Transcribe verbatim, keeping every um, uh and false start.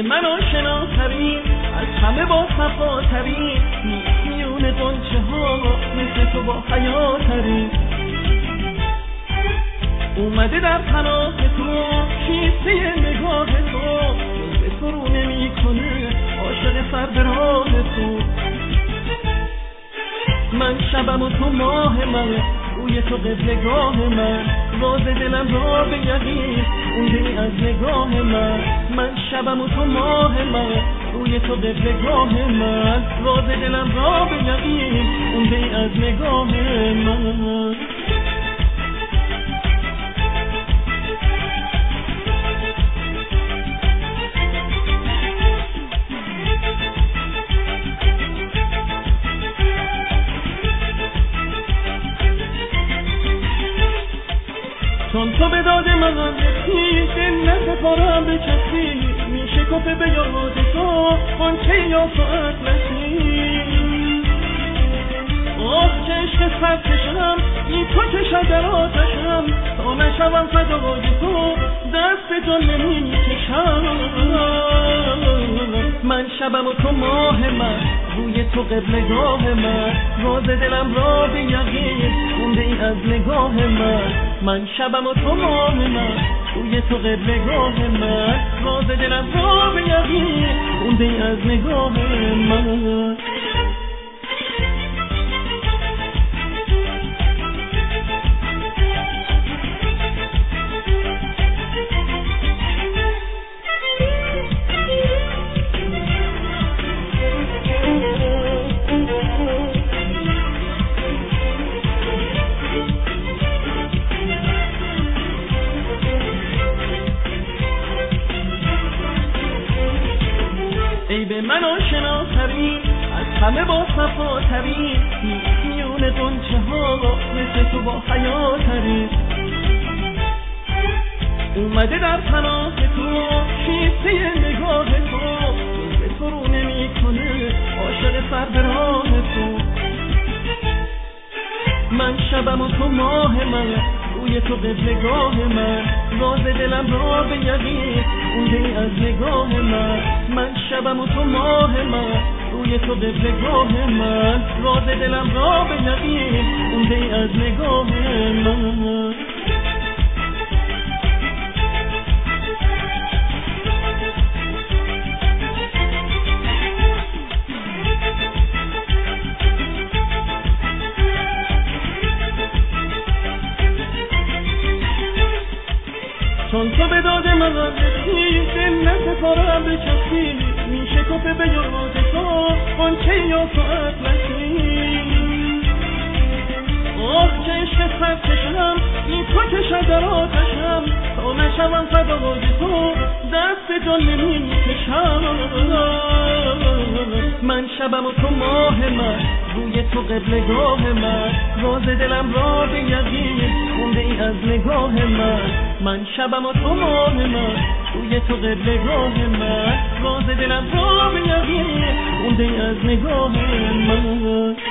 من آشناترین از همه با صفاترین میون غنچه ها مثل تو با حیاترین اومده در پناه تو کیسه نگاه تو به تو رو نمی کنه عاشق سر به راه تو من شبم و تو ماه من روی تو قبلگاه من راز دلم را به یقین اونده از نگاه من من شبم و تو ماه من روی تو قبلگاه من راز دلم را به یقین اونده از نگاه من چون تو به داد من رسی دل نسپارم به کسی میشه کفه به یاد تو غنچه یا تو اطلسی آه که عشق سر کشم این تو کشم در آتشم تا نشوم فدای تو دست جان نمی کشم من شبم و تو ماه من روی تو قبلگاه من راز دلم را به یقین خونده ای از نگاه من من شبم و تو ماه من روی تو قبلگاه من راز دلم را به یقین خونده ای از نگاه من ای به من آشناترین از همه با صفاترین میون غنچه ها مثل تو با حیاترین اومده در پناه تو کیسه نگاه تو به تو رو نمی کنه عاشق سر به راه تو من شبم و تو ماه من روی تو قبلگاه من راز دلم را به یقین اونده از نگاه من من شبم و تو ماه من روی تو قبلگاه من راز دلم را به یقین اونده از نگاه من چون تو به داد من رسی دل نسپارم به کسی میشه کفه به یاد تو غنچه یا تو اطلسی آه که عشق سر کشم این تو کشم در آتشم تا نشوم فدای تو دست جان نمی کشم من شبم و تو ماه من روی تو قبلگاه من راز دلم را به یقین خونده ای از نگاه من من شبم و تو ماه من روی تو قبلگاه من راز دلم را به یقین خونده ای از نگاه من